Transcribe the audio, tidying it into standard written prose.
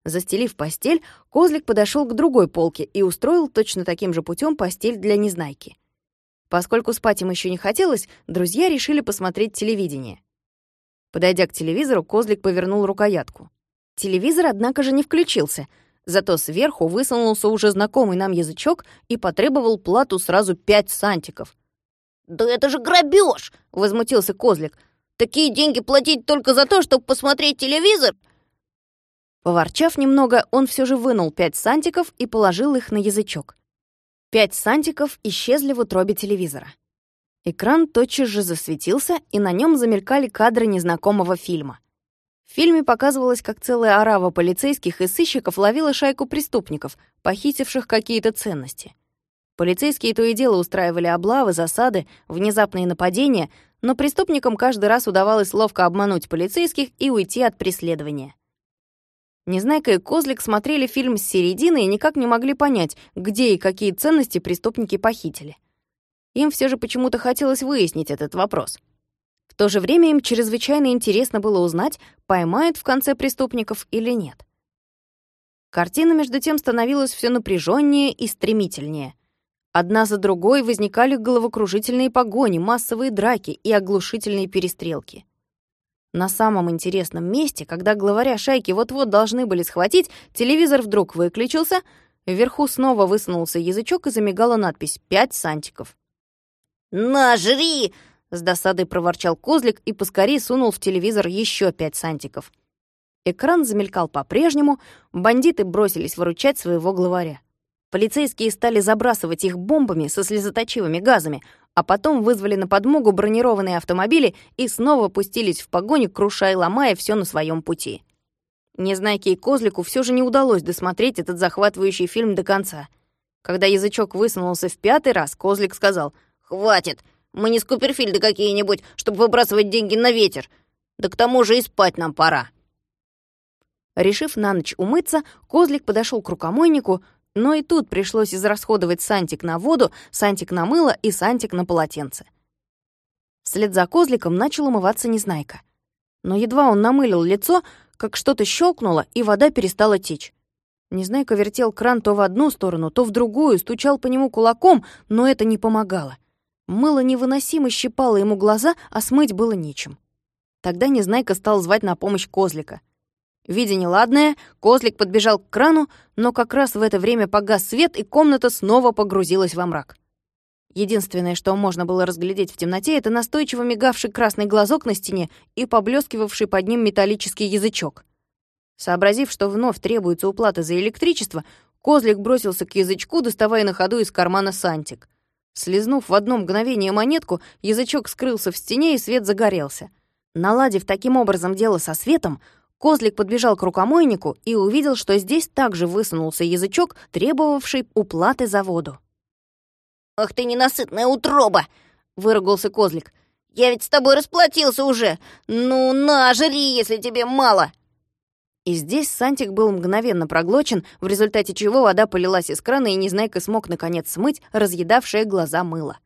Застелив постель, Козлик подошел к другой полке и устроил точно таким же путем постель для Незнайки. Поскольку спать им еще не хотелось, друзья решили посмотреть телевидение. Подойдя к телевизору, Козлик повернул рукоятку. Телевизор, однако же, не включился, зато сверху высунулся уже знакомый нам язычок и потребовал плату сразу 5 сантиков. «Да это же грабеж!» — возмутился Козлик. «Такие деньги платить только за то, чтобы посмотреть телевизор?» Поворчав немного, он все же вынул 5 сантиков и положил их на язычок. 5 сантиков исчезли в утробе телевизора. Экран тотчас же засветился, и на нем замелькали кадры незнакомого фильма. В фильме показывалось, как целая орава полицейских и сыщиков ловила шайку преступников, похитивших какие-то ценности. Полицейские то и дело устраивали облавы, засады, внезапные нападения, но преступникам каждый раз удавалось ловко обмануть полицейских и уйти от преследования. Незнайка и Козлик смотрели фильм с середины и никак не могли понять, где и какие ценности преступники похитили. Им все же почему-то хотелось выяснить этот вопрос. В то же время им чрезвычайно интересно было узнать, поймают в конце преступников или нет. Картина, между тем, становилась все напряженнее и стремительнее. Одна за другой возникали головокружительные погони, массовые драки и оглушительные перестрелки. На самом интересном месте, когда главаря шайки вот-вот должны были схватить, телевизор вдруг выключился, вверху снова высунулся язычок и замигала надпись «5 сантиков». «На, жри!» — с досадой проворчал Козлик и поскорее сунул в телевизор еще 5 сантиков. Экран замелькал по-прежнему, бандиты бросились выручать своего главаря. Полицейские стали забрасывать их бомбами со слезоточивыми газами, а потом вызвали на подмогу бронированные автомобили и снова пустились в погоню, крушая и ломая все на своем пути. Незнайке и Козлику все же не удалось досмотреть этот захватывающий фильм до конца. Когда язычок высунулся в 5-й раз, Козлик сказал: «Хватит! Мы не Скуперфильды какие-нибудь, чтобы выбрасывать деньги на ветер. Да к тому же и спать нам пора». Решив на ночь умыться, Козлик подошел к рукомойнику, но и тут пришлось израсходовать сантик на воду, сантик на мыло и сантик на полотенце. Вслед за Козликом начал умываться Незнайка. Но едва он намылил лицо, как что-то щелкнуло, и вода перестала течь. Незнайка вертел кран то в одну сторону, то в другую, стучал по нему кулаком, но это не помогало. Мыло невыносимо щипало ему глаза, а смыть было нечем. Тогда Незнайка стал звать на помощь Козлика. Видя неладное, Козлик подбежал к крану, но как раз в это время погас свет, и комната снова погрузилась во мрак. Единственное, что можно было разглядеть в темноте, это настойчиво мигавший красный глазок на стене и поблескивавший под ним металлический язычок. Сообразив, что вновь требуется уплата за электричество, Козлик бросился к язычку, доставая на ходу из кармана сантик. Слизнув в одно мгновение монетку, язычок скрылся в стене, и свет загорелся. Наладив таким образом дело со светом, Козлик подбежал к рукомойнику и увидел, что здесь также высунулся язычок, требовавший уплаты за воду. «Ах ты ненасытная утроба!» — выругался Козлик. «Я ведь с тобой расплатился уже! Ну, на, жри, если тебе мало!» И здесь сантик был мгновенно проглочен, в результате чего вода полилась из крана, и Незнайка смог, наконец, смыть разъедавшее глаза мыло.